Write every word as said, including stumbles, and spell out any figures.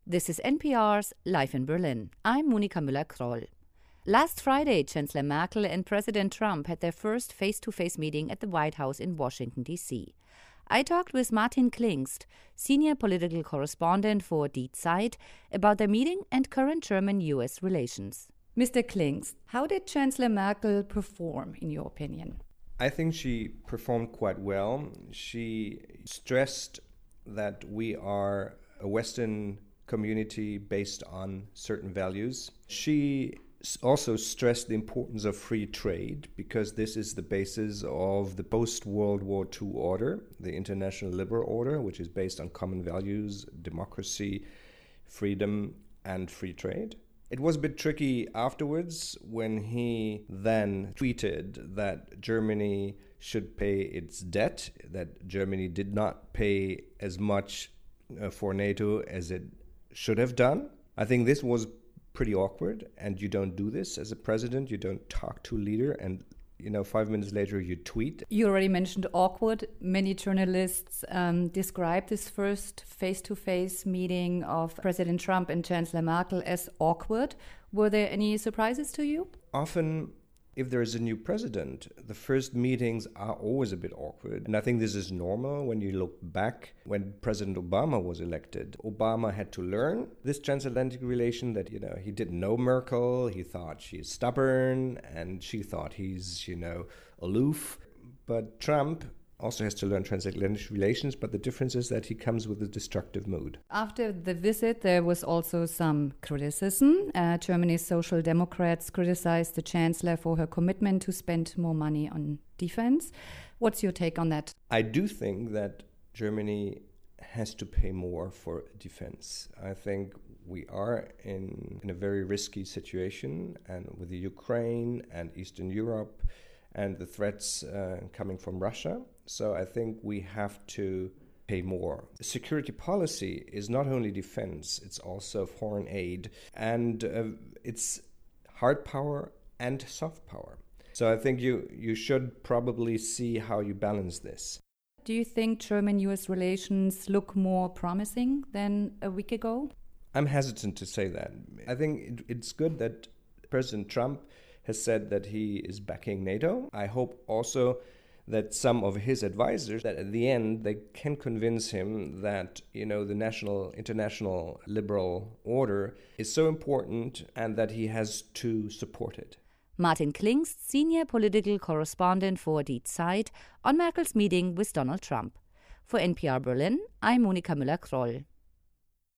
This is N P R's Live in Berlin. I'm Monika Müller-Kroll. Last Friday, Chancellor Merkel and President Trump had their first face-to-face meeting at the White House in Washington, D C I talked with Martin Klingst, senior political correspondent for Die Zeit, about their meeting and current German-U S relations. Mister Klingst, how did Chancellor Merkel perform, in your opinion? I think she performed quite well. She stressed that we are a Western community based on certain values. She also stressed the importance of free trade because this is the basis of the post-World War Two order, the international liberal order, which is based on common values, democracy, freedom, and free trade. It was a bit tricky afterwards when he then tweeted that Germany should pay its debt, that Germany did not pay as much uh, for NATO as it should have done. I think this was pretty awkward, and you don't do this as a president. You don't talk to a leader and, you know, five minutes later you tweet. You already mentioned awkward. Many journalists um, describe this first face-to-face meeting of President Trump and Chancellor Merkel as awkward. Were there any surprises to you? Often, if there is a new president, the first meetings are always a bit awkward. And I think this is normal when you look back when President Obama was elected. Obama had to learn this transatlantic relation that, you know, he didn't know Merkel. He thought she's stubborn and she thought he's, you know, aloof. But Trump also has to learn transatlantic relations, but the difference is that he comes with a destructive mood. After the visit, there was also some criticism. Uh, Germany's Social Democrats criticized the Chancellor for her commitment to spend more money on defense. What's your take on that? I do think that Germany has to pay more for defense. I think we are in, in a very risky situation, and with the Ukraine and Eastern Europe and the threats uh, coming from Russia. So I think we have to pay more. Security policy is not only defense, it's also foreign aid, and uh, it's hard power and soft power. So I think you, you should probably see how you balance this. Do you think German-U S relations look more promising than a week ago? I'm hesitant to say that. I think it, it's good that President Trump has said that he is backing NATO. I hope also that some of his advisors, that at the end they can convince him that, you know, the national, international liberal order is so important and that he has to support it. Martin Klingst, senior political correspondent for Die Zeit, on Merkel's meeting with Donald Trump. For N P R Berlin, I'm Monika Müller-Kroll.